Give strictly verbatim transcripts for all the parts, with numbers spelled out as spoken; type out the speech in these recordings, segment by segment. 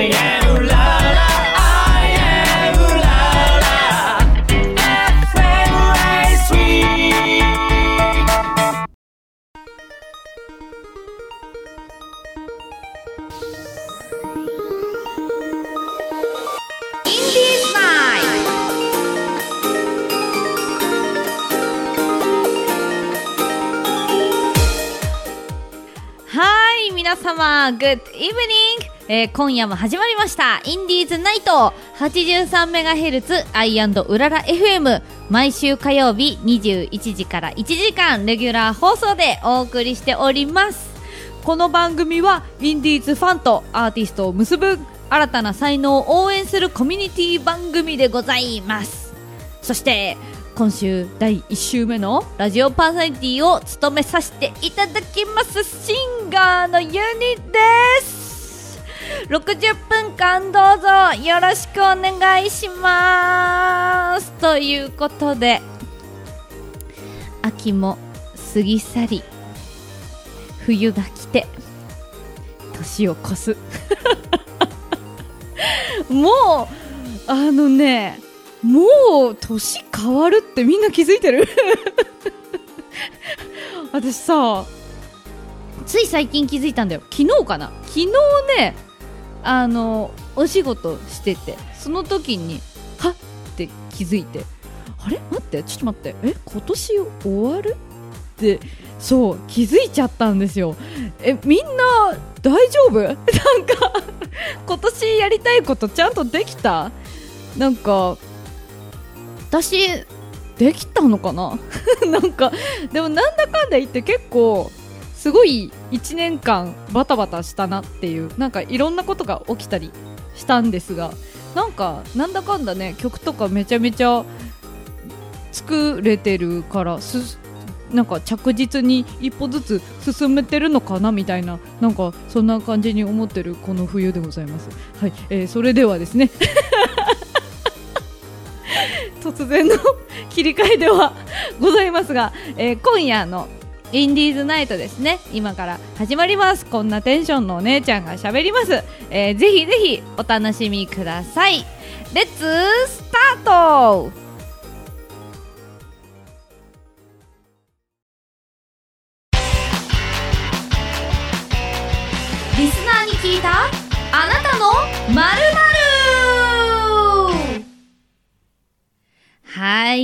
I am la la I am la la エフエムエースリー皆様 Good evening、えー、今夜も始まりましたインディーズナイト はちじゅうさんメガヘルツ アイアンド うらら エフエム 毎週火曜日にじゅういちじからいちじかんレギュラー放送でお送りしております。この番組はインディーズファンとアーティストを結ぶ新たな才能を応援するコミュニティ番組でございます。そして今週だいいち週目のラジオパーソナリティを務めさせていただきますシンガーのユニです。ろくじゅっぷんかんどうぞよろしくお願いします。ということで秋も過ぎ去り冬が来て年を越すもうあのねもう年変わるってみんな気づいてる私さつい最近気づいたんだよ。昨日かな昨日ねあのお仕事しててその時にはっって気づいてあれ待ってちょっと待ってえ今年終わるってそう気づいちゃったんですよ。えみんな大丈夫なんか今年やりたいことちゃんとできた？なんか私できたのかななんかでもなんだかんだ言って結構すごいいちねんかんバタバタしたなっていうなんかいろんなことが起きたりしたんですがなんかなんだかんだね曲とかめちゃめちゃ作れてるからすなんか着実に一歩ずつ進めてるのかなみたいななんかそんな感じに思ってるこの冬でございます。はい、えー、それではですね突然の切り替えではございますが、えー、今夜のインディーズナイトですね今から始まります。こんなテンションのお姉ちゃんが喋ります、えー、ぜひぜひお楽しみください。レッツスタート。リスナーに聞いたあなたの〇〇。はい、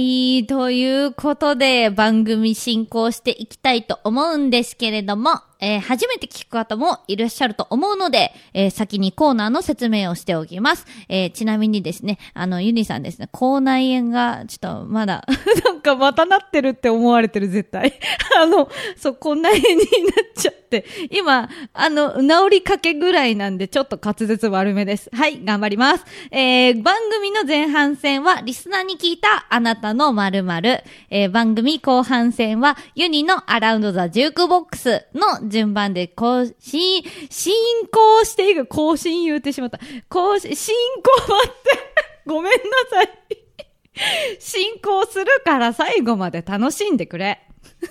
ということで番組進行していきたいと思うんですけれども、えー、初めて聞く方もいらっしゃると思うので、えー、先にコーナーの説明をしておきます。えー、ちなみにですね、あのユニさんですね、口内炎がちょっとまだなんかまたなってるって思われてる絶対あのそう口内炎になっちゃって今あの治りかけぐらいなんでちょっと滑舌悪めです。はい頑張ります。えー、番組の前半戦はリスナーに聞いたあなたの〇〇、えー、番組後半戦はユニのアラウンドザジュークボックスの順番で更新進行していく。更新言うてしまった。更新進行待ってごめんなさい進行するから最後まで楽しんでくれ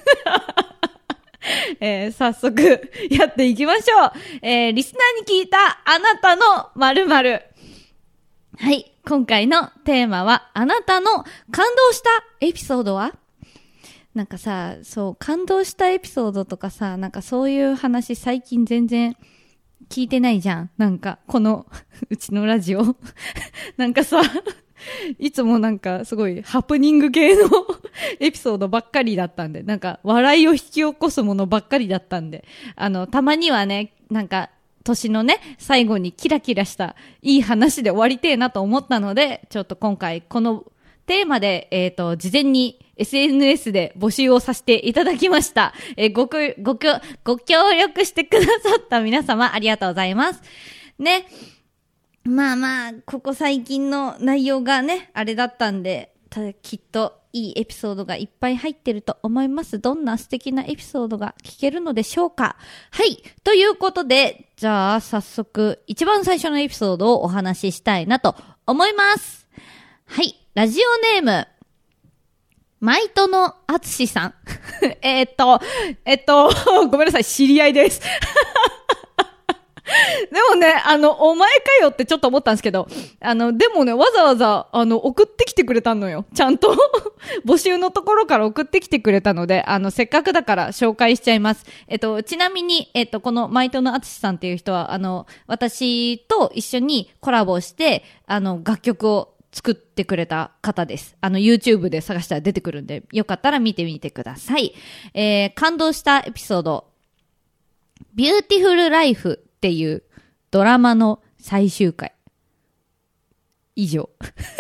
えー、早速やっていきましょう。えー、リスナーに聞いたあなたの〇〇。はい、今回のテーマはあなたの感動したエピソードは？なんかさ、そう感動したエピソードとかさ、なんかそういう話最近全然聞いてないじゃん。なんかこのうちのラジオなんかさいつもなんかすごいハプニング系のエピソードばっかりだったんで、なんか笑いを引き起こすものばっかりだったんで、あのたまにはね、なんか年のね最後にキラキラしたいい話で終わりてえなと思ったので、ちょっと今回このテーマでえっと事前に エスエヌエス で募集をさせていただきました。えー、ごごごご協力してくださった皆様ありがとうございますね。まあまあここ最近の内容がねあれだったんで、ただきっといいエピソードがいっぱい入ってると思います。どんな素敵なエピソードが聞けるのでしょうか。はい、ということでじゃあ早速一番最初のエピソードをお話ししたいなと思います。はい、ラジオネームマイトのあつしさんえっとえっとごめんなさい、知り合いですでもね、あの、お前かよってちょっと思ったんですけど、あの、でもね、わざわざ、あの、送ってきてくれたのよ。ちゃんと、募集のところから送ってきてくれたので、あの、せっかくだから紹介しちゃいます。えっと、ちなみに、えっと、このマイトのあつしさんっていう人は、あの、私と一緒にコラボして、あの、楽曲を作ってくれた方です。あの、YouTube で探したら出てくるんで、よかったら見てみてください。えー、感動したエピソード、ビューティフルライフっていうドラマの最終回。以上。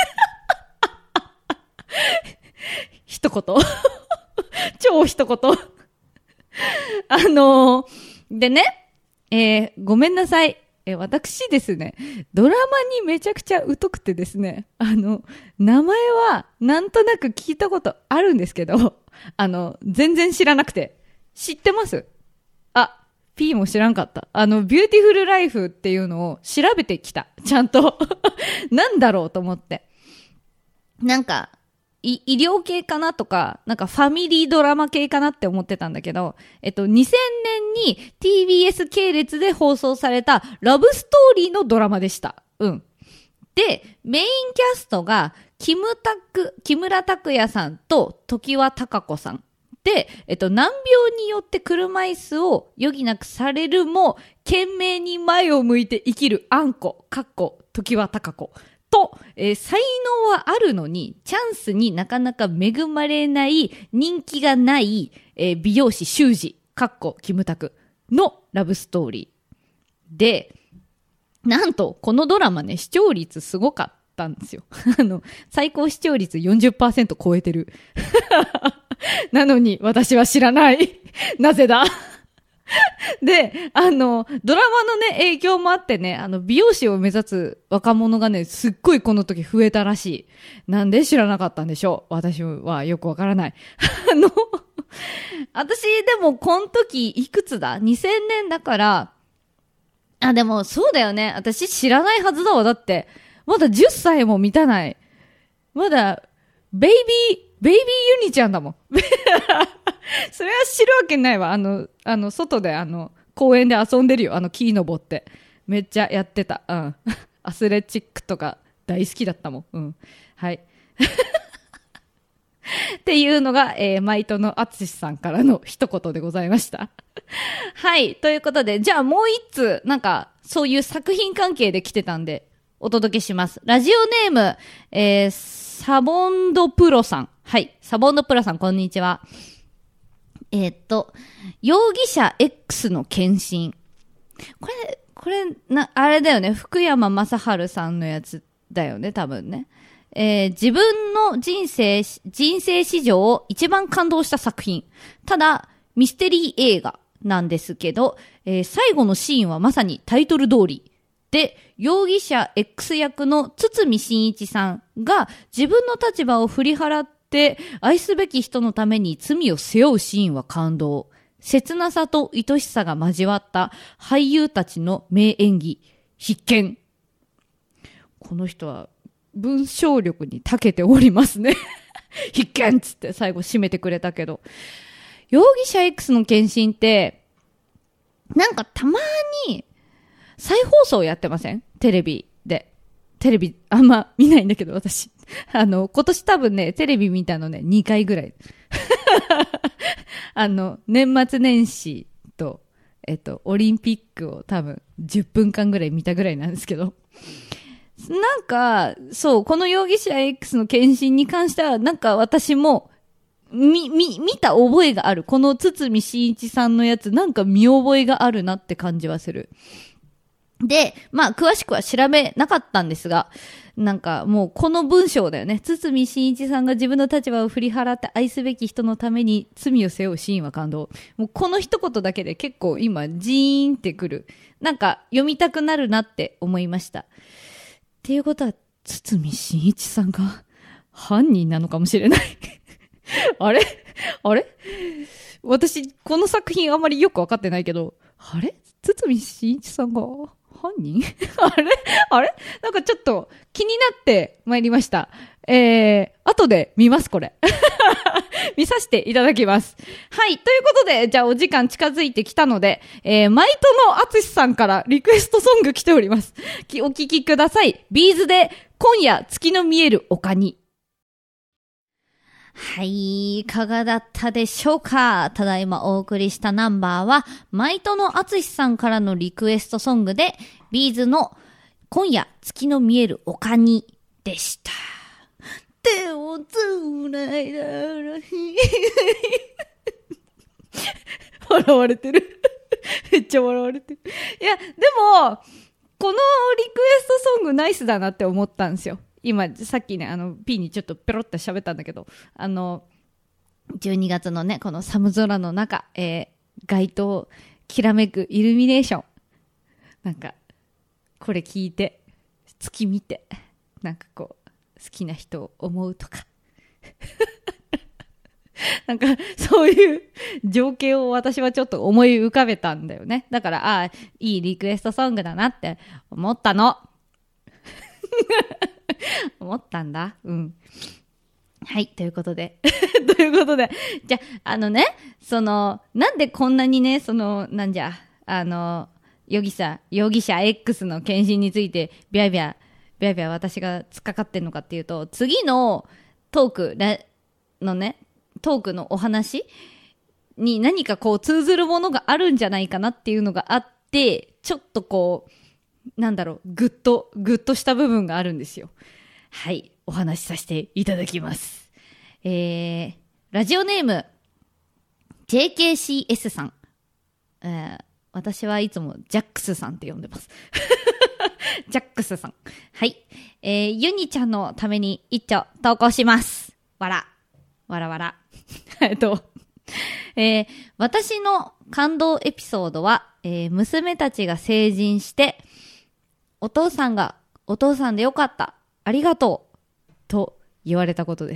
一言。超一言。あのー、でね、えー、ごめんなさい。えー、私ですね、ドラマにめちゃくちゃ疎くてですね、あの、名前はなんとなく聞いたことあるんですけど、あの、全然知らなくて。知ってます？あ、P も知らんかった。あの、ビューティフルライフっていうのを調べてきた。ちゃんと。なんだろうと思って。なんか、医療系かなとか、なんかファミリードラマ系かなって思ってたんだけど、えっと、にせんねんに ティービーエス 系列で放送されたラブストーリーのドラマでした。うん。で、メインキャストが、キムタク、木村拓哉さんと常盤貴子さん。で、えっと、難病によって車椅子を余儀なくされるも、懸命に前を向いて生きるあんこ、かっこ、常盤貴子と、えー、才能はあるのに、チャンスになかなか恵まれない、人気がない、えー、美容師修二、かっこ、キムタクのラブストーリー。で、なんと、このドラマね、視聴率すごかったんですよ。あの、最高視聴率 よんじゅっパーセント 超えてる。なのに私は知らない。なぜだで、あの、ドラマのね、影響もあってね、あの、美容師を目指す若者がね、すっごいこの時増えたらしい。なんで知らなかったんでしょう。私はよくわからない。あの、私でもこの時いくつだ ?にせんねんだから、あ、でもそうだよね。私知らないはずだわ。だって、まだじゅっさいも満たない。まだ、ベイビー、ベイビーユニちゃんだもん。それは知るわけないわ。あの、あの、外であの、公園で遊んでるよ。あの、木登って。めっちゃやってた。うん。アスレチックとか大好きだったもん。うん。はい。っていうのが、えー、マイトのあつしさんからの一言でございました。はい。ということで、じゃあもう一つ、なんか、そういう作品関係で来てたんで、お届けします。ラジオネーム、えー、サボンドプロさん。はい。サボンドプロさん、こんにちは。えー、っと、容疑者 X の献身。これ、これ、な、あれだよね。福山雅治さんのやつだよね、多分ね。えー、自分の人生、人生史上一番感動した作品。ただ、ミステリー映画なんですけど、えー、最後のシーンはまさにタイトル通り。で、容疑者 X 役の堤真一さんが自分の立場を振り払って愛すべき人のために罪を背負うシーンは感動。切なさと愛しさが交わった俳優たちの名演技、必見。この人は文章力に長けておりますね。必見っつって最後締めてくれたけど。容疑者 X の献身って、なんかたまに再放送やってません？テレビで。テレビあんま見ないんだけど私。あの、今年多分ね、テレビ見たのね、にかいぐらい。あの、年末年始と、えっと、オリンピックを多分じゅっぷんかんぐらい見たぐらいなんですけど。なんか、そう、この容疑者 X の献身に関しては、なんか私も、み、み、見た覚えがある。この堤真一さんのやつ、なんか見覚えがあるなって感じはする。で、まあ、詳しくは調べなかったんですが、なんかもうこの文章だよね。堤真一さんが自分の立場を振り払って愛すべき人のために罪を背負うシーンは感動。もうこの一言だけで結構今ジーンってくる。なんか読みたくなるなって思いました。っていうことは、堤真一さんが犯人なのかもしれない。あれあれ私、この作品あんまりよくわかってないけど、あれ堤真一さんが犯人あれあれなんかちょっと気になってまいりました。えー、後で見ます、これ。 見させていただきます。はい。ということで、じゃあお時間近づいてきたので、えー、マイトのあつしさんからリクエストソング来ております。きお聞きください。ビーズで、今夜月の見える丘に。はい、いかがだったでしょうか。ただいまお送りしたナンバーは、マイトのあつしさんからのリクエストソングで、ビーズの今夜月の見える丘にでした。手をつないだらひ笑われてる。めっちゃ笑われてる。いや、でも、このリクエストソングナイスだなって思ったんですよ。今さっきねあの P にちょっとペロッと喋ったんだけど、あのじゅうにがつのねこの寒空の中、えー、街灯きらめくイルミネーション、なんかこれ聞いて月見てなんかこう好きな人を思うとかなんかそういう情景を私はちょっと思い浮かべたんだよね。だからああいいリクエストソングだなって思ったの思ったんだ。うん。はい、ということで。ということで。じゃあ、あのね、その、なんでこんなにね、その、なんじゃ、あの、容疑者、容疑者 X の検診について、ビャビャ、ビャビャ私が突っかかってんのかっていうと、次のトークのね、トークのお話に何かこう通ずるものがあるんじゃないかなっていうのがあって、ちょっとこう、なんだろう、ぐっと、ぐっとした部分があるんですよ。はい、お話しさせていただきます。えー、ラジオネーム、ジェーケーシーエス さん。えー、私はいつもジャックスさんって呼んでます。ジャックスさん。はい。えー、ユニちゃんのために一丁投稿します。わら。わらわら。えっと、えー、私の感動エピソードは、えー、娘たちが成人して、お父さんがお父さんでよかった。ありがとう。と言われたことです。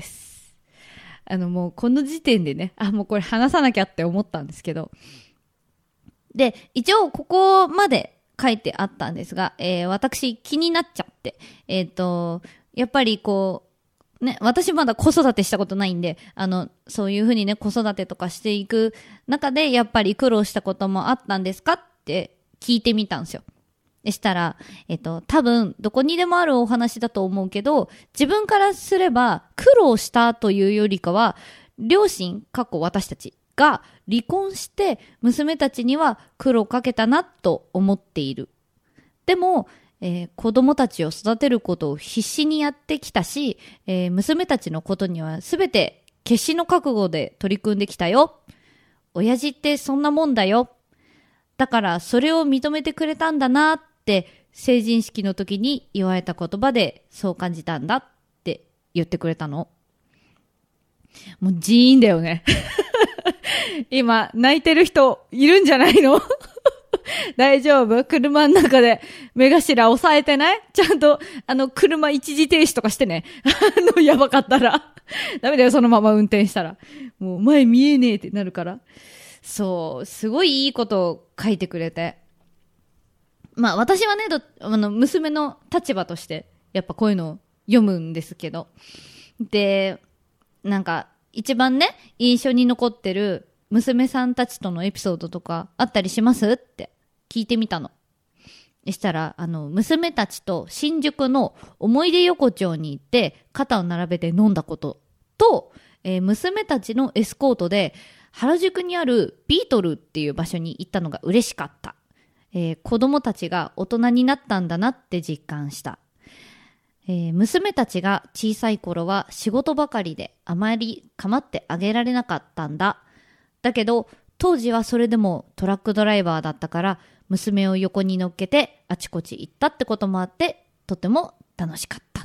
あのもうこの時点でね、あ、もうこれ話さなきゃって思ったんですけど。で、一応ここまで書いてあったんですが、えー、私気になっちゃって、えっと、やっぱりこう、ね、私まだ子育てしたことないんで、あの、そういうふうにね、子育てとかしていく中で、やっぱり苦労したこともあったんですかって聞いてみたんですよ。でしたら、えっと、多分、どこにでもあるお話だと思うけど、自分からすれば、苦労したというよりかは、両親、過去私たちが離婚して、娘たちには苦労かけたなと思っている。でも、えー、子供たちを育てることを必死にやってきたし、えー、娘たちのことにはすべて決死の覚悟で取り組んできたよ。親父ってそんなもんだよ。だからそれを認めてくれたんだなって成人式の時に言われた言葉でそう感じたんだって言ってくれたの。もうジーンだよね。今泣いてる人いるんじゃないの？大丈夫？車の中で目頭押さえてない？ちゃんとあの車一時停止とかしてね。あのやばかったらダメだよ、そのまま運転したらもう前見えねえってなるから。そうすごいいいことを書いてくれて、まあ私はねどあの娘の立場としてやっぱこういうのを読むんですけど、でなんか一番ね印象に残ってる娘さんたちとのエピソードとかあったりしますって聞いてみたの。そしたらあの娘たちと新宿の思い出横丁に行って肩を並べて飲んだことと、えー、娘たちのエスコートで原宿にあるビートルっていう場所に行ったのが嬉しかった、えー、子供たちが大人になったんだなって実感した、えー、娘たちが小さい頃は仕事ばかりであまり構ってあげられなかったんだ。だけど当時はそれでもトラックドライバーだったから娘を横に乗っけてあちこち行ったってこともあってとても楽しかった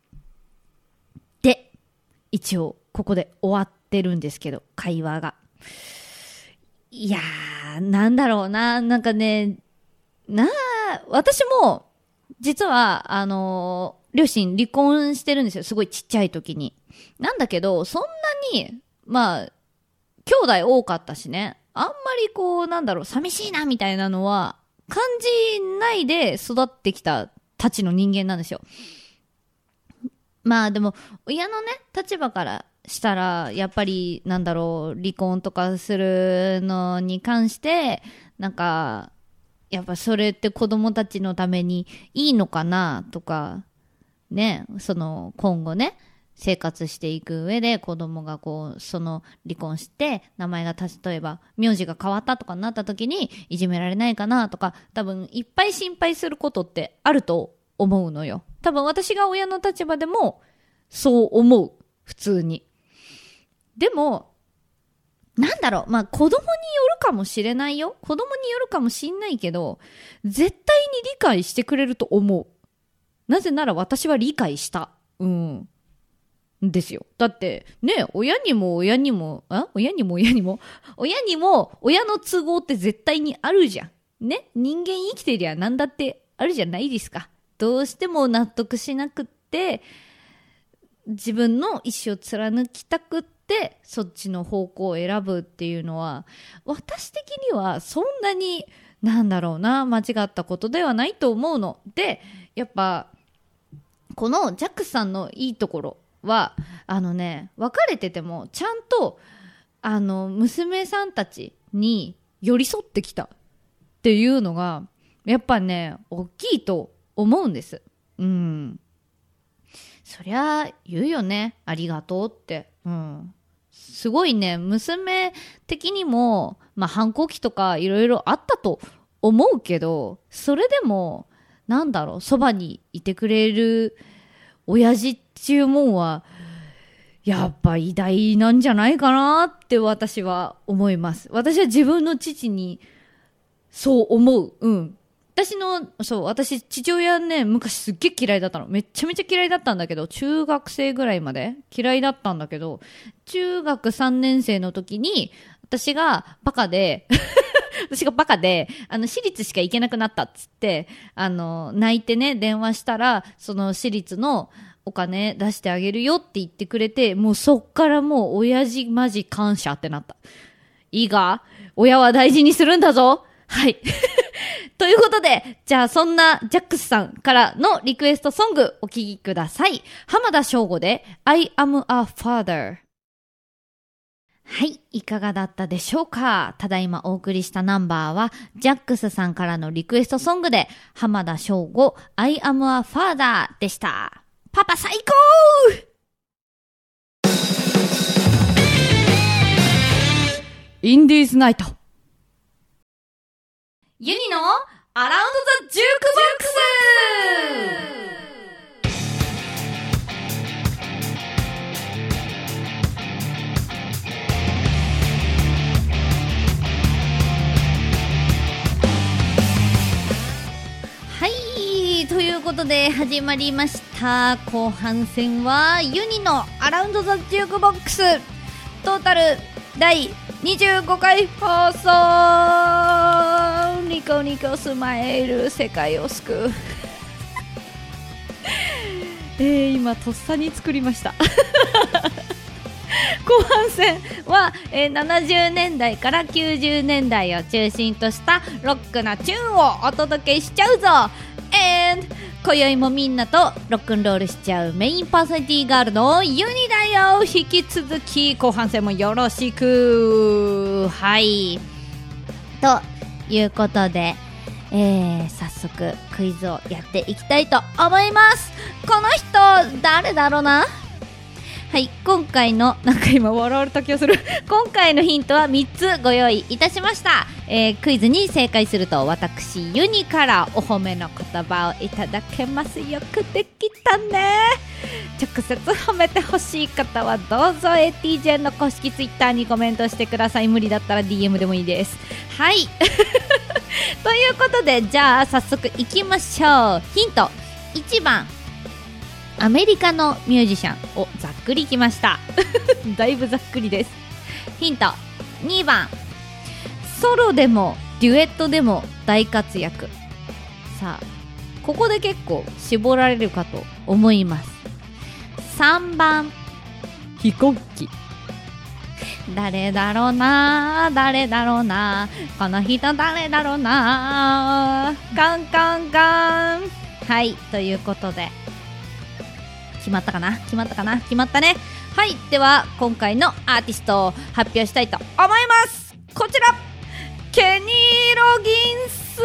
で、一応ここで終わってるんですけど会話が、いやーなんだろうな、なんかねなあ、私も実はあのー、両親離婚してるんですよ、すごいちっちゃい時に。なんだけどそんなにまあ兄弟多かったしね、あんまりこうなんだろう寂しいなみたいなのは感じないで育ってきたたちの人間なんですよ。まあでも親のね立場からしたら、やっぱり、なんだろう、離婚とかするのに関して、なんか、やっぱそれって子供たちのためにいいのかなとか、ね、その今後ね、生活していく上で子供がこう、その離婚して、名前が例えば、名字が変わったとかになった時に、いじめられないかなとか、多分いっぱい心配することってあると思うのよ。多分私が親の立場でも、そう思う。普通に。でも、なんだろう、まあ子供によるかもしれないよ。子供によるかもしんないけど、絶対に理解してくれると思う。なぜなら私は理解した。うん。ですよ。だって、ね、親にも親にも、あ親にも親にも、親にも親の都合って絶対にあるじゃん。ね、人間生きてりゃ何だってあるじゃないですか。どうしても納得しなくって、自分の意思を貫きたくって、でそっちの方向を選ぶっていうのは私的にはそんなになんだろうな間違ったことではないと思うので、やっぱこのジャックさんのいいところはあのね、別れててもちゃんとあの娘さんたちに寄り添ってきたっていうのがやっぱね大きいと思うんです。うん、そりゃ言うよね、ありがとうって。うん、すごいね、娘的にも、まあ、反抗期とかいろいろあったと思うけど、それでも、なんだろう、そばにいてくれる親父っていうもんは、やっぱ偉大なんじゃないかなって私は思います。私は自分の父にそう思う。うん。私の、そう、私、父親ね、昔すっげえ嫌いだったの。めっちゃめちゃ嫌いだったんだけど、中学生ぐらいまで嫌いだったんだけど、中学さんねん生の時に、私がバカで、私がバカで、あの、私立しか行けなくなったっつって、あの、泣いてね、電話したら、その私立のお金出してあげるよって言ってくれて、もうそっからもう、親父マジ感謝ってなった。いいか？親は大事にするんだぞ。はい。ということで、じゃあそんなジャックスさんからのリクエストソングお聴きください。浜田省吾で I am a father。はい、いかがだったでしょうか。ただいまお送りしたナンバーはジャックスさんからのリクエストソングで浜田省吾 I am a father でした。パパ最高！インディーズナイト。ユニのアラウンドザジュークボックス。はい、ということで始まりました。後半戦はユニのアラウンドザジュークボックス。トータル第にじゅうごかい放送。ニコニコスマイル、世界を救う。えー、今とっさに作りました。後半戦は、えー、ななじゅうねんだいからきゅうじゅうねんだいを中心としたロックなチューンをお届けしちゃうぞ。 And 今宵もみんなとロックンロールしちゃうメインパーソナリティガールのユニだよ。引き続き後半戦もよろしく。はいということで、えー、早速クイズをやっていきたいと思います。この人誰だろうな。はい、今回のなんか今笑われた気がする今回のヒントはみっつご用意いたしました。えー、クイズに正解すると私ユニからお褒めの言葉をいただけます。よくできたね。直接褒めてほしい方はどうぞ エーティージェー の公式ツイッターにコメントしてください。無理だったら ディーエム でもいいです。はいということで、じゃあ早速いきましょう。ヒントいちばん、アメリカのミュージシャンをざっくりきましただいぶざっくりです。ヒントにばん、ソロでもデュエットでも大活躍。さあここで結構絞られるかと思います。さんばん、飛行機。誰だろうな、誰だろうな、この人誰だろうな、カンカンカン。はい、ということで来決まったかな決まったかな決まったね。はい、では今回のアーティストを発表したいと思います。こちら、ケニー・ロギンス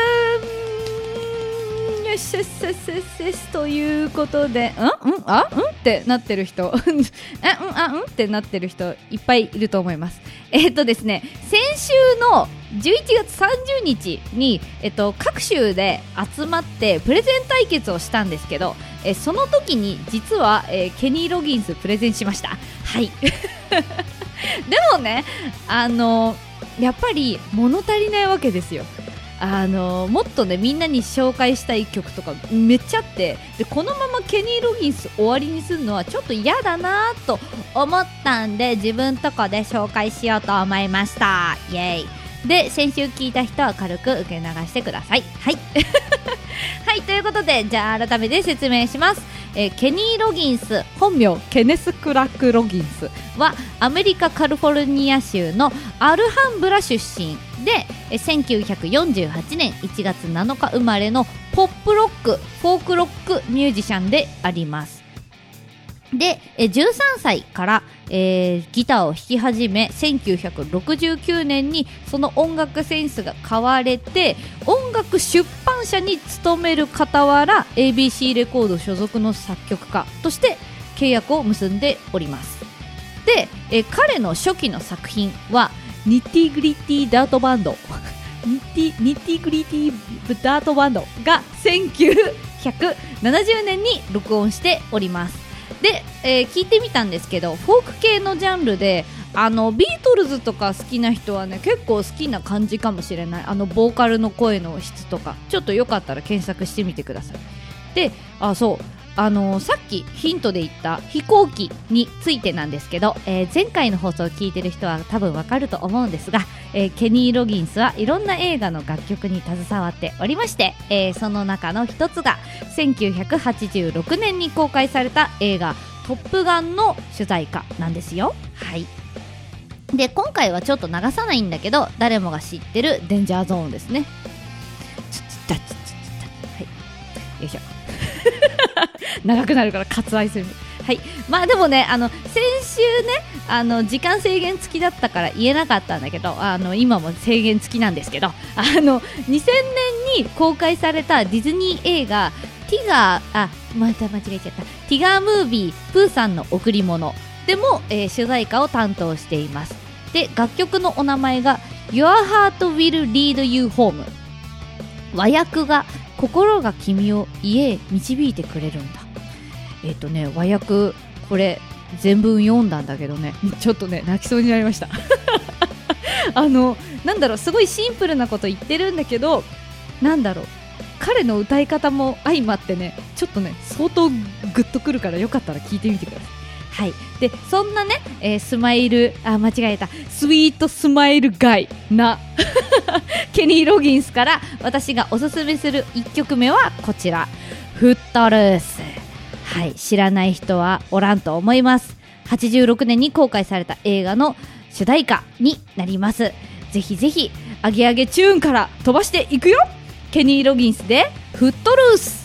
よしよしよしよしよしということで、んんあんってなってる人えんあんってなってる人いっぱいいると思います。えっとですね、先週のじゅういちがつさんじゅうにちに、えっと、各州で集まってプレゼン対決をしたんですけど、えその時に実は、えー、ケニー・ロギンスプレゼンしました。はいでもね、あのやっぱり物足りないわけですよ。あのもっとね、みんなに紹介したい曲とかめっちゃあって、でこのままケニー・ロギンス終わりにするのはちょっと嫌だなと思ったんで、自分とこで紹介しようと思いました。イエーイ。で、先週聞いた人は軽く受け流してください。はいはい、ということで、じゃあ改めて説明します。えー、ケニー・ロギンス、本名ケネス・クラック・ロギンスはアメリカカリフォルニア州のアルハンブラ出身で、えー、せんきゅうひゃくよんじゅうはちねんいちがつなのか生まれのポップロック、フォークロックミュージシャンであります。で、えー、じゅうさんさいから、えー、ギターを弾き始め、せんきゅうひゃくろくじゅうきゅうねんにその音楽センスが買われて、音楽出版社に勤める傍ら エービーシー レコード所属の作曲家として契約を結んでおります。で、えー、彼の初期の作品はニッティグリティダートバンドニッティ、ニッティグリティダートバンドがせんきゅうひゃくななじゅうねんに録音しております。で、えー、聞いてみたんですけど、フォーク系のジャンルで、あのビートルズとか好きな人はね、結構好きな感じかもしれない。あのボーカルの声の質とか、ちょっとよかったら検索してみてください。で、あ、そうあのー、さっきヒントで言った飛行機についてなんですけど、えー、前回の放送を聞いてる人は多分わかると思うんですが、えー、ケニー・ロギンスはいろんな映画の楽曲に携わっておりまして、えー、その中の一つがせんきゅうひゃくはちじゅうろくねんに公開された映画トップガンの主題歌なんですよ。はい。で、今回はちょっと流さないんだけど、誰もが知ってるデンジャーゾーンですね。はい、よいしょ長くなるから割愛する。はい。まあでもね、あの先週ね、あの時間制限付きだったから言えなかったんだけど、あの今も制限付きなんですけど、あのにせんねんに公開されたディズニー映画ティガー、あ、また間違えちゃった、ティガームービープーさんの贈り物でも、えー、主題歌を担当しています。で、楽曲のお名前が Your Heart Will Lead You Home、 和訳が心が君を家へ導いてくれるんだ。えっとね、和訳これ全文読んだんだけどね、ちょっとね泣きそうになりましたあのなんだろう、すごいシンプルなこと言ってるんだけど、なんだろう、彼の歌い方も相まってね、ちょっとね相当グッとくるから、よかったら聞いてみてください。はい。で、そんなね、えー、スマイル、あ、間違えた、スイートスマイルガイなケニー・ロギンスから私がおすすめするいっきょくめはこちら、フットルース。はい、知らない人はおらんと思います。はちじゅうろくねんに公開された映画の主題歌になります。ぜひぜひアゲアゲチューンから飛ばしていくよ。ケニー・ロギンスでフットルース。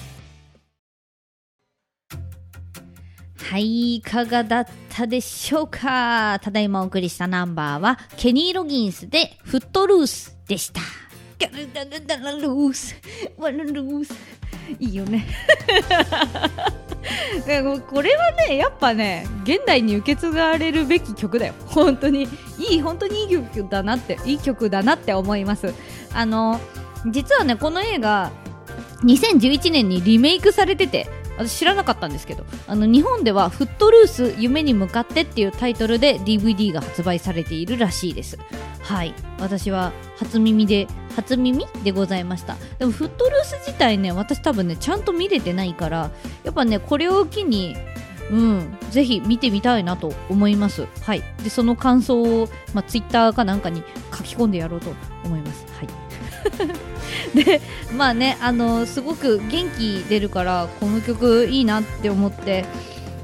はい、いかがだったでしょうか。ただいまお送りしたナンバーはケニー・ロギンスでフットルースでした。ルースルースいいよねこれはね、やっぱね、現代に受け継がれるべき曲だよ。本当にいい、本当にいい曲だなっていい曲だなって思います。あの実はね、この映画にせんじゅういちねんにリメイクされてて、私知らなかったんですけど、あの日本ではフットルース夢に向かってっていうタイトルで ディーブイディー が発売されているらしいです。はい、私は初耳で初耳でございました。でもフットルース自体ね、私多分ねちゃんと見れてないから、やっぱねこれを機にうんぜひ見てみたいなと思います。はい。で、その感想を、まあ、ツイッターかなんかに書き込んでやろうと思います。はいで、まあね、あのすごく元気出るからこの曲いいなって思って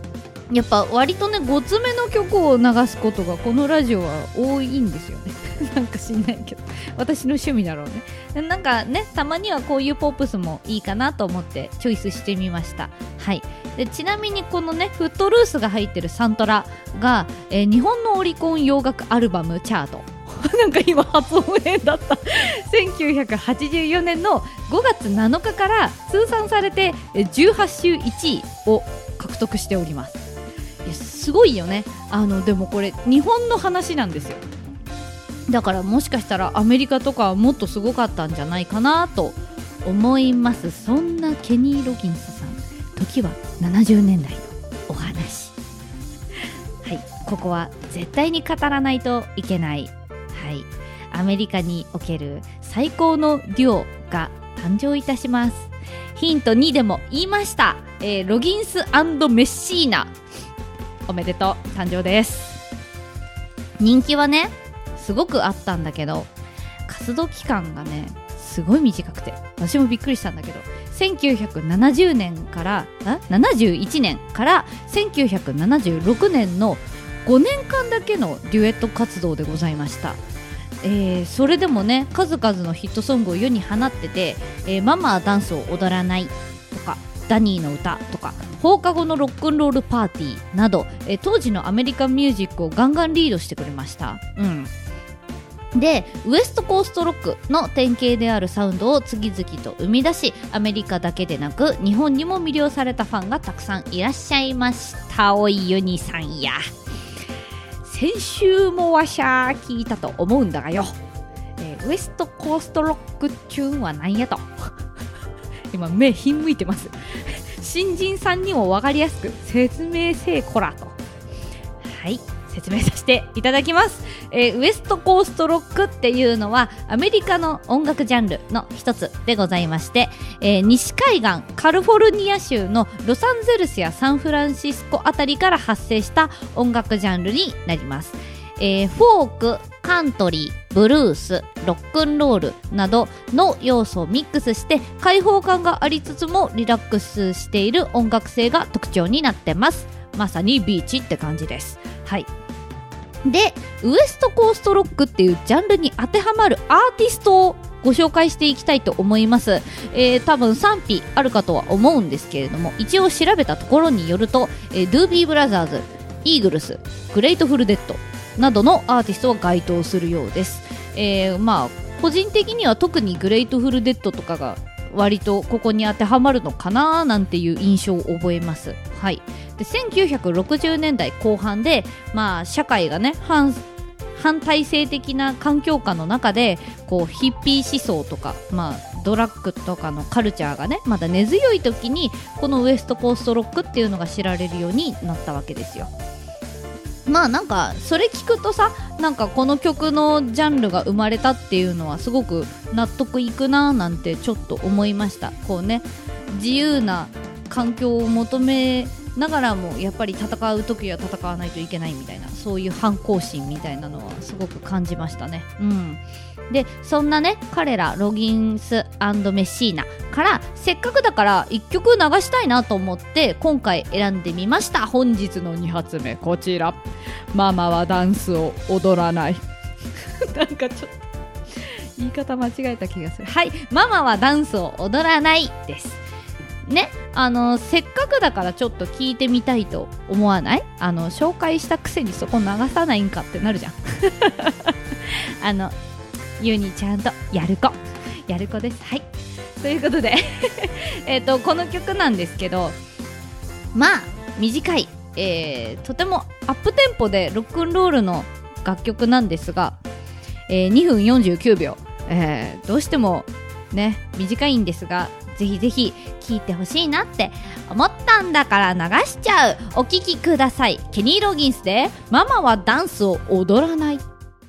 やっぱ割とねごつめの曲を流すことがこのラジオは多いんですよねなんか知んないけど私の趣味だろうね。なんかねたまにはこういうポップスもいいかなと思ってチョイスしてみました。はい。でちなみにこのねフットルースが入ってるサントラが、えー、日本のオリコン洋楽アルバムチャートなんか今発音変だったせんきゅうひゃくはちじゅうよねんのごがつなのかから通算されてじゅうはちしゅういちいを獲得しております。いやすごいよね。あのでもこれ日本の話なんですよ。だからもしかしたらアメリカとかはもっとすごかったんじゃないかなと思います。そんなケニー・ロギンスさん、時はななじゅうねんだいのお話はい、ここは絶対に語らないといけない、はい、アメリカにおける最高のデュオが誕生いたします。ヒントにでも言いました、えー、ロギンス&メッシーナ、おめでとう、誕生です。人気はねすごくあったんだけど活動期間がねすごい短くて私もびっくりしたんだけど、せんきゅうひゃくななじゅうねんからあななじゅういちねんからせんきゅうひゃくななじゅうろくねんのごねんかんだけのデュエット活動でございました。えー、それでもね数々のヒットソングを世に放ってて、えー、ママはダンスを踊らないとかダニーの歌とか放課後のロックンロールパーティーなど、えー、当時のアメリカンミュージックをガンガンリードしてくれました。うんでウエストコーストロックの典型であるサウンドを次々と生み出し、アメリカだけでなく日本にも魅了されたファンがたくさんいらっしゃいました。おいユニさんや先週もわしゃー聞いたと思うんだがよ、えー、ウエストコーストロックチューンは何やと今目ひんむいてます新人さんにも分かりやすく説明せえこらと、はい説明させていただきます。えー、ウエストコーストロックっていうのはアメリカの音楽ジャンルの一つでございまして、えー、西海岸カリフォルニア州のロサンゼルスやサンフランシスコあたりから発生した音楽ジャンルになります。えー、フォーク、カントリー、ブルース、ロックンロールなどの要素をミックスして開放感がありつつもリラックスしている音楽性が特徴になってます。まさにビーチって感じです。はい。でウエストコーストロックっていうジャンルに当てはまるアーティストをご紹介していきたいと思います。えー、多分賛否あるかとは思うんですけれども、一応調べたところによると、えー、ドゥービーブラザーズ、イーグルス、グレイトフルデッドなどのアーティストは該当するようです。えー、まあ個人的には特にグレイトフルデッドとかが割とここに当てはまるのかななんていう印象を覚えます。はい。でせんきゅうひゃくろくじゅうねんだいこう半で、まあ、社会がね 反, 反体制的な環境下の中でこうヒッピー思想とか、まあ、ドラッグとかのカルチャーがねまだ根強い時にこのウエストコーストロックっていうのが知られるようになったわけですよ。まあなんかそれ聞くとさ、なんかこの曲のジャンルが生まれたっていうのはすごく納得いくななんてちょっと思いました。こうね自由な環境を求めながらもやっぱり戦う時は戦わないといけないみたいな、そういう反抗心みたいなのはすごく感じましたね。うん。でそんなね彼らロギンス&メッシーナからせっかくだからいっきょく流したいなと思って今回選んでみました。本日のに発目こちら、ママはダンスを踊らないなんかちょっと言い方間違えた気がする。はい、ママはダンスを踊らないですね。あのせっかくだからちょっと聞いてみたいと思わない？あの紹介したくせにそこ流さないんかってなるじゃんあのユニちゃんとやる子やる子です。はい、ということでえっとこの曲なんですけど、まあ短い、えー、とてもアップテンポでロックンロールの楽曲なんですが、えー、にふんよんじゅうきゅうびょう、えー、どうしてもね短いんですがぜひぜひ聴いてほしいなって思ったんだから流しちゃう。お聴きください。ケニー・ロギンスでママはダンスを踊らない。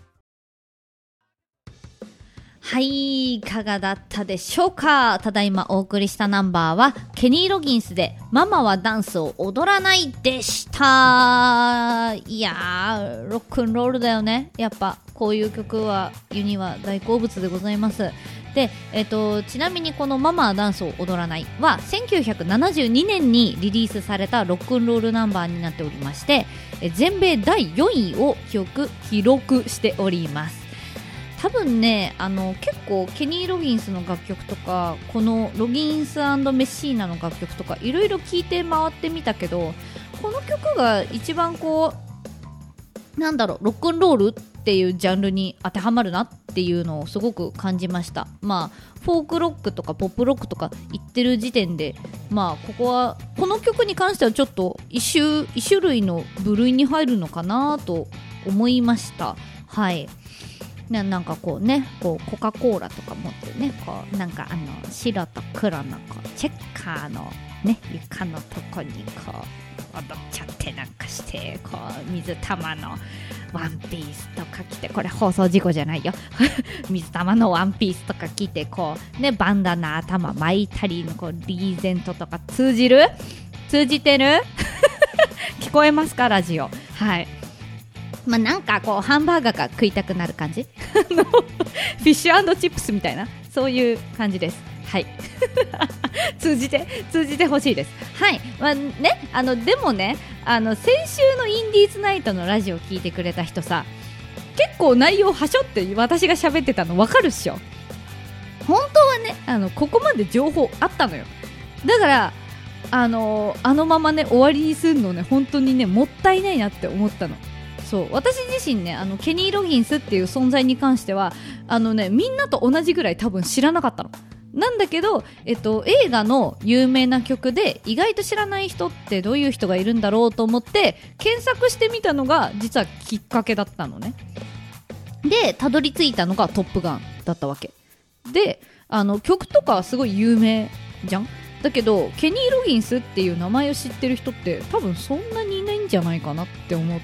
はい、いかがだったでしょうか。ただいまお送りしたナンバーはケニー・ロギンスでママはダンスを踊らないでした。いやーロックンロールだよね。やっぱこういう曲はユニは大好物でございます。 で、えっと、ちなみにこのママはダンスを踊らないはせんきゅうひゃくななじゅうにねんにリリースされたロックンロールナンバーになっておりまして、え全米だいよんいを記録記録しております。多分ね、あの結構ケニー・ロギンスの楽曲とかこのロギンス&メッシーナの楽曲とかいろいろ聴いて回ってみたけど、この曲が一番こうなんだろうロックンロールっていうジャンルに当てはまるなっていうのをすごく感じました。まあフォークロックとかポップロックとか言ってる時点で、まあここはこの曲に関してはちょっと一種一種類の部類に入るのかなと思いました。はい。な, なんかこうねこうコカ・コーラとか持ってねこうなんかあの白と黒のこうチェッカーのね床のとこにこう踊っちゃってなんかしてこう水玉のワンピースとか着て、これ放送事故じゃないよ水玉のワンピースとか着てこうねバンダナ頭巻いたりこうリーゼントとか通じる通じてる聞こえますかラジオ。はい。まあ、なんかこうハンバーガーが食いたくなる感じフィッシュ&チップスみたいなそういう感じです。はい通じて通じてほしいです。はい、まあね、あのでもねあの先週のインディーズナイトのラジオ聞いてくれた人さ、結構内容はしょって私が喋ってたの分かるっしょ。本当はねあのここまで情報あったのよ。だからあのあのままね終わりにするのね本当にねもったいないなって思ったの。そう私自身ねあのケニー・ロギンスっていう存在に関してはあのねみんなと同じぐらい多分知らなかったのなんだけど、えっと、映画の有名な曲で意外と知らない人ってどういう人がいるんだろうと思って検索してみたのが実はきっかけだったのね。でたどり着いたのがトップガンだったわけで、あの曲とかはすごい有名じゃん。だけどケニー・ロギンスっていう名前を知ってる人って多分そんなにいないんじゃないかなって思って、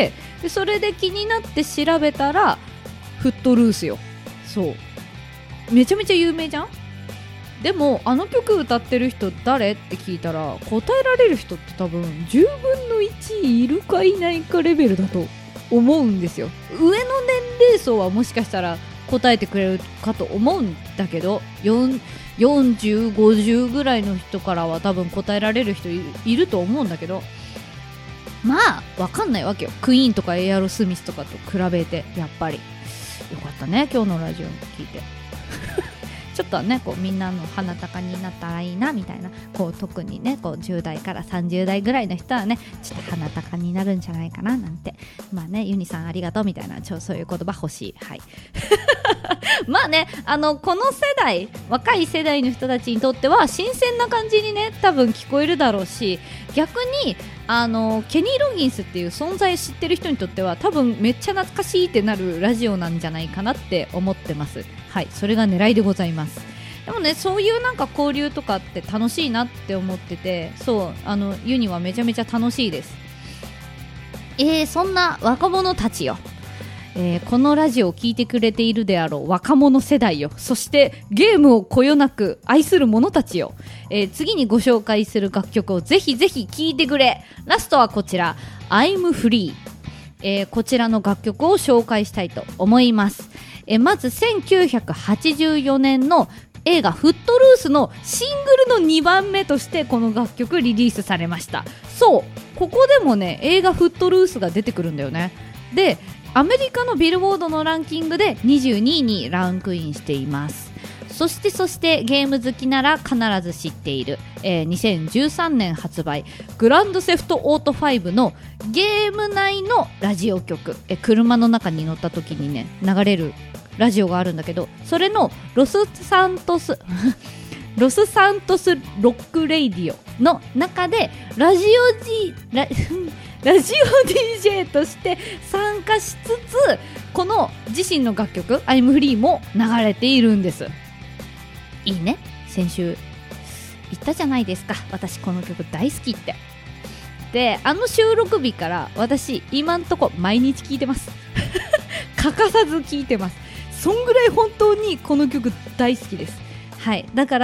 でそれで気になって調べたらフットルースよ。そうめちゃめちゃ有名じゃん。でもあの曲歌ってる人誰って聞いたら答えられる人って多分じゅうぶんのいちいるかいないかレベルだと思うんですよ。上の年齢層はもしかしたら答えてくれるかと思うんだけどよんじゅう、ごじゅうぐらいの人からは多分答えられる人い る, いると思うんだけど、まあ分かんないわけよ。クイーンとかエアロスミスとかと比べてやっぱりよかったね今日のラジオ聞いてちょっとねこうみんなの鼻高になったらいいなみたいな、こう特にねこうじゅう代からさんじゅう代ぐらいの人はねちょっと鼻高になるんじゃないかななんて、まあねユニさんありがとうみたいなちょそういう言葉欲しい。はいまあねあのこの世代若い世代の人たちにとっては新鮮な感じにね多分聞こえるだろうし、逆にあのケニー・ロギンスっていう存在を知ってる人にとっては多分めっちゃ懐かしいってなるラジオなんじゃないかなって思ってます。はい、それが狙いでございます。でもねそういうなんか交流とかって楽しいなって思ってて、そうあのユニはめちゃめちゃ楽しいです。えー、そんな若者たちよ、えー、このラジオを聞いてくれているであろう若者世代よ、そしてゲームをこよなく愛する者たちよ、えー、次にご紹介する楽曲をぜひぜひ聴いてくれ。ラストはこちら I'm Free、えー、こちらの楽曲を紹介したいと思います。えー、まずせんきゅうひゃくはちじゅうよねんの映画フットルースのシングルのにばんめとしてこの楽曲リリースされました。そうここでもね映画フットルースが出てくるんだよね。でアメリカのビルボードのランキングでにじゅうにいにランクインしています。そしてそしてゲーム好きなら必ず知っている、えー、にせんじゅうさんねん発売グランドセフトオートファイブのゲーム内のラジオ曲、えー、車の中に乗った時にね流れるラジオがあるんだけど、それのロスサントスロスサントスロックレイディオの中でラジオ G ララジオ ディージェー として参加しつつこの自身の楽曲 I'm Free も流れているんです。いいね、先週言ったじゃないですか私この曲大好きって。であの収録日から私今んとこ毎日聴いてます欠かさず聴いてます。そんぐらい本当にこの曲大好きです。はい、だから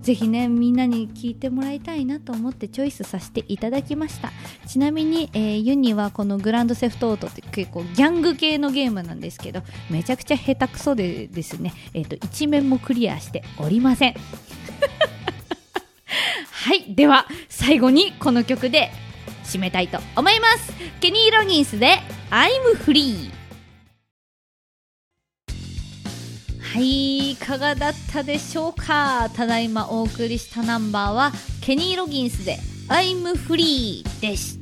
ぜひねみんなに聞いてもらいたいなと思ってチョイスさせていただきました。ちなみに、えー、ユニはこのグランドセフトオートって結構ギャング系のゲームなんですけど、めちゃくちゃ下手くそでですね、えーと一面もクリアしておりませんはい、では最後にこの曲で締めたいと思います。ケニー・ロギンスで I'm Free。はい、いかがだったでしょうか。ただいまお送りしたナンバーはケニー・ロギンスで I'm Free でした。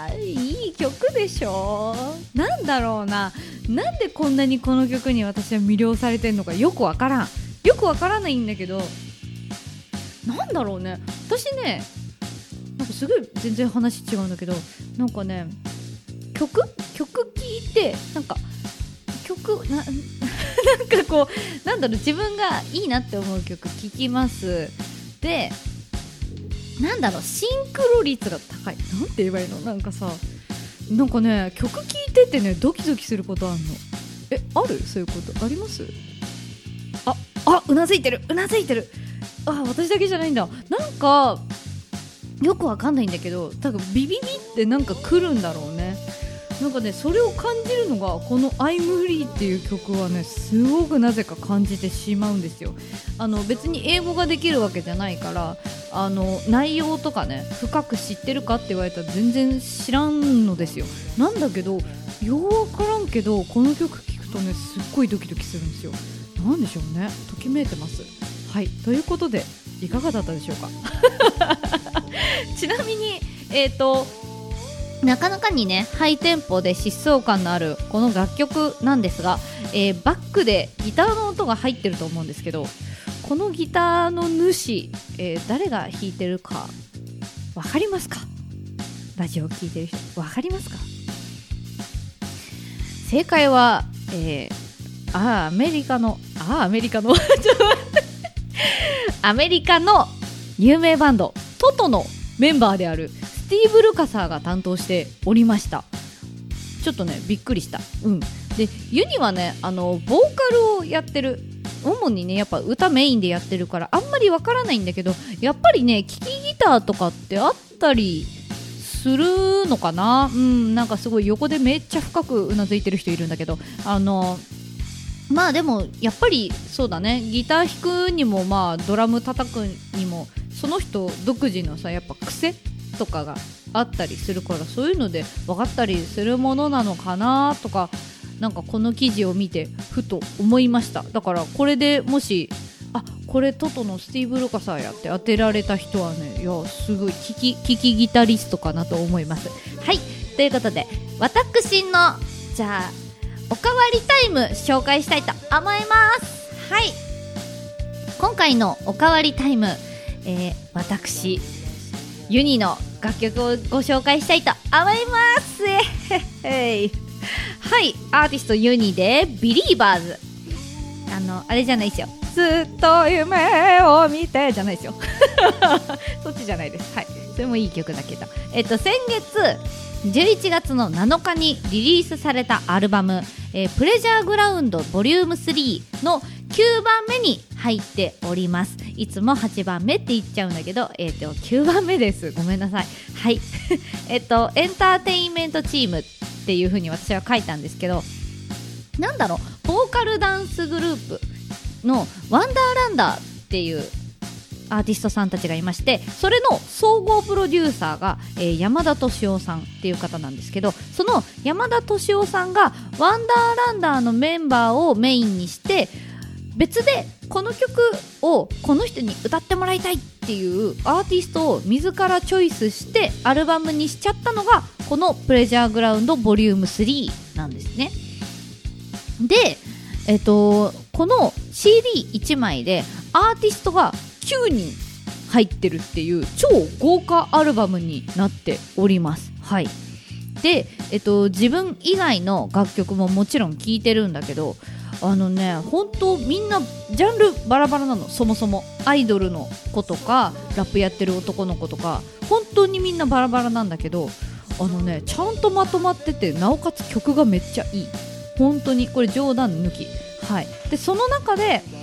いい曲でしょ。なんだろうな、なんでこんなにこの曲に私は魅了されてんのかよくわからんよくわからないんだけど、なんだろうね、私ねなんかすごい全然話違うんだけど、なんかね曲曲聴いてなんか曲ななんかこうなんだろう、自分がいいなって思う曲聴きます。でなんだろう、シンクロ率が高い、なんて言えばいいの、なんかさなんかね曲聴いててねドキドキすることあんの。え、ある？そういうことあります？ああ、うなずいてるうなずいてる。あ、私だけじゃないんだ。なんかよくわかんないんだけど、多分ビビビってなんか来るんだろうね。なんかねそれを感じるのがこの I'm Free っていう曲はねすごくなぜか感じてしまうんですよ。あの別に英語ができるわけじゃないから、あの内容とかね深く知ってるかって言われたら全然知らんのですよ。なんだけどようわからんけどこの曲聴くとねすっごいドキドキするんですよ。なんでしょうね、ときめいてます。はい、ということでいかがだったでしょうかちなみにえーとなかなかにねハイテンポで疾走感のあるこの楽曲なんですが、えー、バックでギターの音が入ってると思うんですけど、このギターの主、えー、誰が弾いてるかわかりますか？ラジオを聴いてる人わかりますか？正解は、えー、あアメリカのあアメリカのちょっと待ってアメリカの有名バンドトトのメンバーであるスティーブ・ルカサーが担当しておりました。ちょっとねびっくりした。うんでユニはねあのボーカルをやってる、主にねやっぱ歌メインでやってるからあんまりわからないんだけど、やっぱりねキキギターとかってあったりするのかな。うんなんかすごい横でめっちゃ深くうなずいてる人いるんだけど、あのまあでもやっぱりそうだね、ギター弾くにもまあドラム叩くにもその人独自のさやっぱ癖とかがあったりするから、そういうので分かったりするものなのかなとか、なんかこの記事を見てふと思いました。だからこれでもしあこれトトのスティーブ・ルカサーやって当てられた人はね、いやすごいキキキキギタリストかなと思います。はいということで私のじゃあおかわりタイム紹介したいと思います。はい今回のおかわりタイム、えー、私ユニの楽曲をご紹介したいと思いますはいアーティストユニでビリーバーズ、あのあれじゃないですよ、ずっと夢を見てじゃないですよそっちじゃないです。はいそれもいい曲だけど、えっと先月じゅういちがつのなのかにリリースされたアルバム、えー、プレジャーグラウンドボリュームスリーのきゅうばんめに入っております。いつもはちばんめって言っちゃうんだけど、えー、ときゅうばんめです。ごめんなさい。はいえっとエンターテインメントチームっていう風に私は書いたんですけど、なんだろう、ボーカルダンスグループのワンダーランダーっていうアーティストさんたちがいまして、それの総合プロデューサーが、えー、山田敏夫さんっていう方なんですけど、その山田敏夫さんがワンダーランダーのメンバーをメインにして別でこの曲をこの人に歌ってもらいたいっていうアーティストを自らチョイスしてアルバムにしちゃったのがこのプレジャーグラウンドボリュームスリーなんですね。で、えっと、この シーディーいち 枚でアーティストがきゅうにん入ってるっていう超豪華アルバムになっております。はいで、えっと、自分以外の楽曲ももちろん聴いてるんだけど、あのね本当みんなジャンルバラバラなの。そもそもアイドルの子とかラップやってる男の子とか本当にみんなバラバラなんだけど、あのねちゃんとまとまってて、なおかつ曲がめっちゃいい。本当にこれ冗談抜き。はいでその中で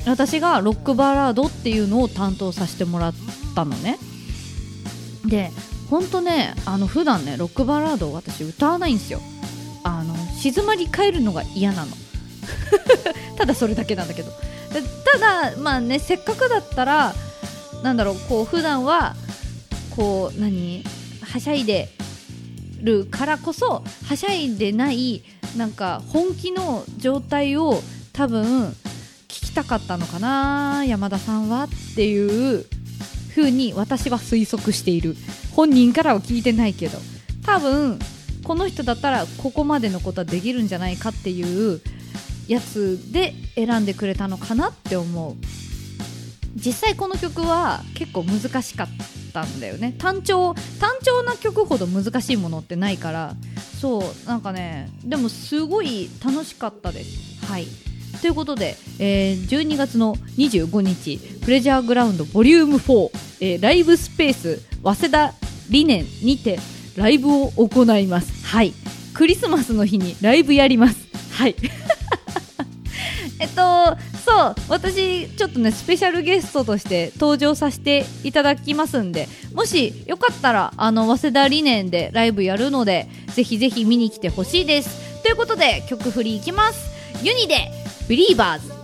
私がロックバラードっていうのを担当させてもらったのね。でほんとね、あの普段ねロックバラードを私歌わないんですよ。あの静まり返るのが嫌なのただそれだけなんだけど、ただまあね、せっかくだったらなんだろう、こう普段はこう何はしゃいでるからこそ、はしゃいでないなんか本気の状態を多分聞きたかったのかな、山田さんはっていう風に私は推測している。本人からは聞いてないけど、多分この人だったらここまでのことはできるんじゃないかっていうやつで選んでくれたのかなって思う。実際この曲は結構難しかったんだよね。単調単調な曲ほど難しいものってないから、そうなんかね、でもすごい楽しかったです。はい、ということで、えー、じゅうにがつのにじゅうごにちプレジャーグラウンドボリュームフォー、えー、ライブスペース早稲田理念にてライブを行います。はい、クリスマスの日にライブやります。はいえっとそう私ちょっとねスペシャルゲストとして登場させていただきますんで、もしよかったらあの早稲田理念でライブやるのでぜひぜひ見に来てほしいです。ということで曲振りいきます。ユニでビリーバーズ。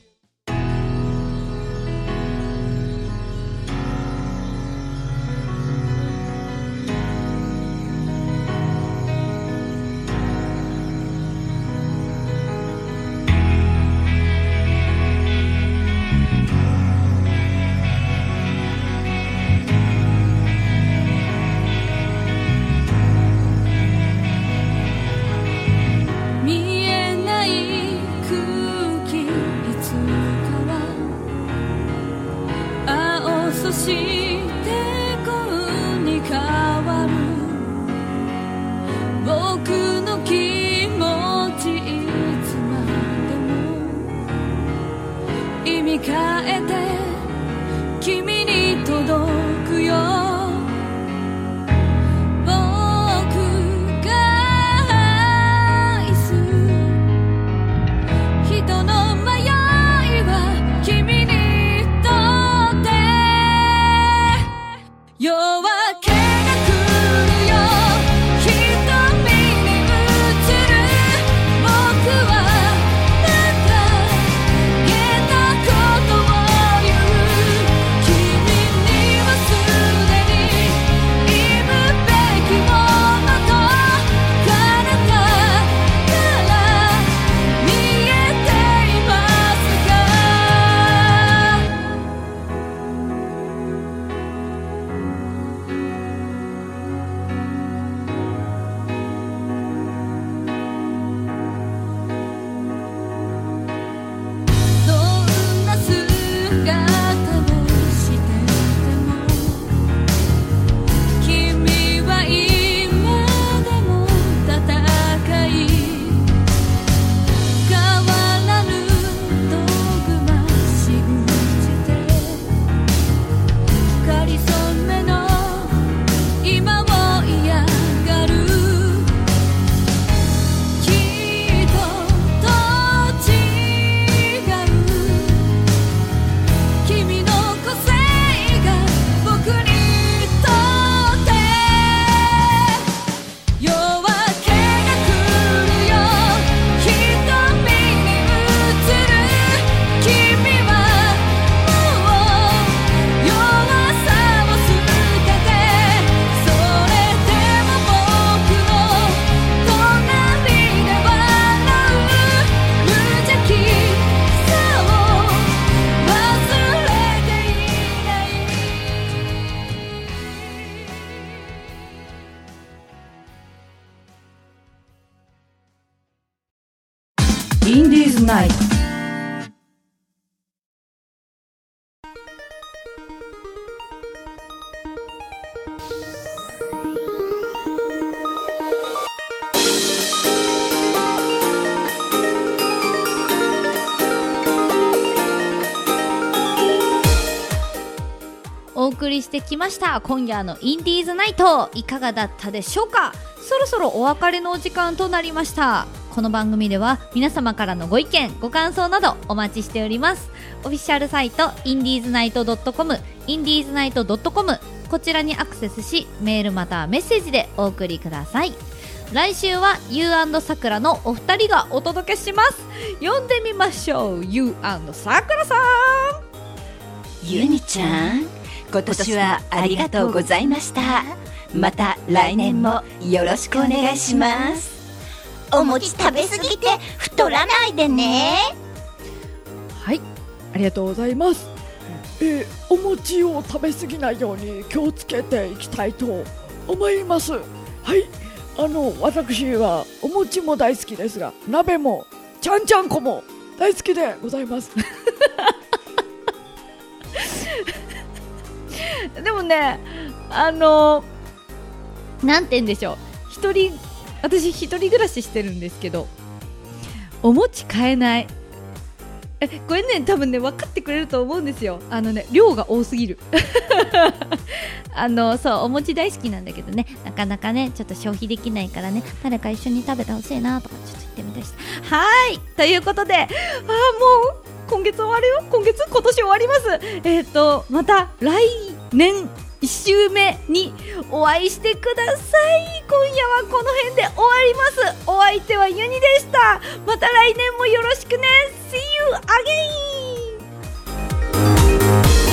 インディーズナイト。お送りしてきました今夜のインディーズナイト、いかがだったでしょうか。そろそろお別れのお時間となりました。 この番組では皆様からのご意見ご感想などお待ちしております。オフィシャルサイトインディーズナイトドットコム、インディーズナイトドットコム、こちらにアクセスしメールまたはメッセージでお送りください。来週は ユーアンド さくらのお二人がお届けします。呼んでみましょう。 ユーアンド さくらさん。 ゆにちゃん、今年はありがとうございました。また来年もよろしくお願いします。 お餅食べ過ぎて太らないでね。 はい、ありがとうございます。えー、お餅を食べ過ぎないように気をつけていきたいと思います。はい、あの私はお餅も大好きですが、鍋もちゃんちゃんこも大好きでございますでもね、あのなんて言うんでしょう、一人私一人暮らししてるんですけど、お餅買えない。え、これね、多分ね分かってくれると思うんですよ。あのね、量が多すぎるあのそう、お餅大好きなんだけどね、なかなかねちょっと消費できないからね、誰か一緒に食べてほしいなとかちょっと言ってみたりして。はい、ということで、あーもう今月終わるよ。今月今年終わります。えっとまた来年いち週目にお会いしてください。今夜はこの辺で終わります。お相手はユニでした。また来年もよろしくね。See you again!